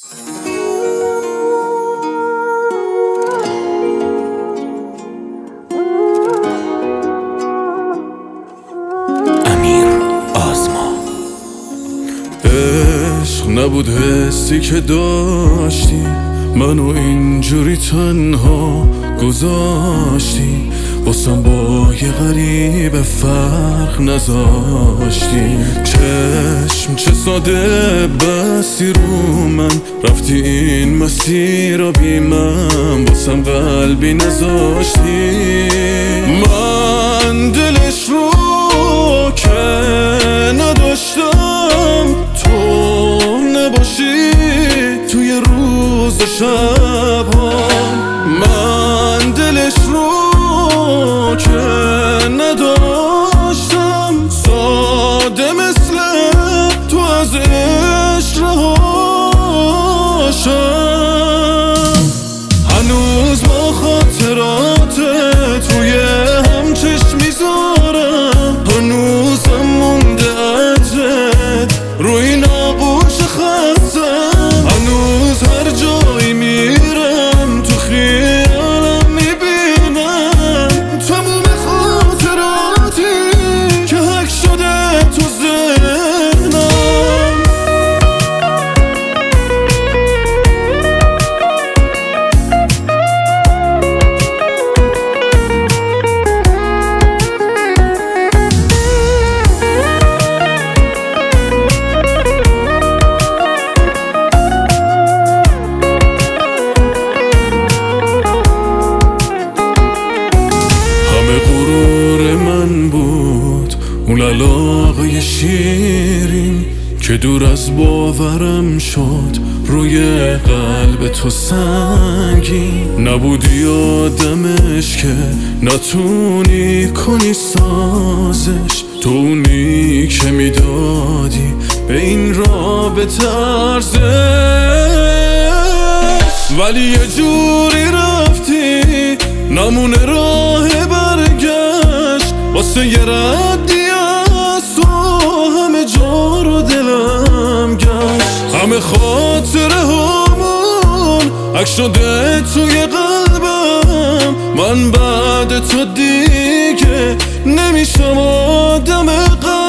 عشق نبود حسی که داشتی، منو اینجوری تنها گذاشتی، واسم با یه غریبه فرق نذاشتی. چشم چه ساده بستی رو من، رفتی این مسیر رو بی من، واسم قلبی نذاشتی. من دلش رو که نداشتم تو نباشی توی روز و شب‌ها. من دلش رو که نداشتم ساده مثل تو از عشق رهاشم. هنوز با خاطرات توی هم چشم میذارم، هنوزم مونده عطرت روی این آغوش خستم. هنوز هر جایی میرم تو خیالم میبینم تموم خاطراتی که حک شده تو ذهنم. اون علاقه شیرین که دور از باورم شد روی قلب تو سنگین. نبودی آدمش که نتونی کنی سازش، تو اونی که میدادی به این رابطه ارزش. ولی یه جوری رفتی نمونه راه برگشت، واسه یه ردی از تو همه جا رو دلم گشت. همه خاطره همون عکس شده توی قلبم، من بعد تو دیگه نمیشم آدم قلب.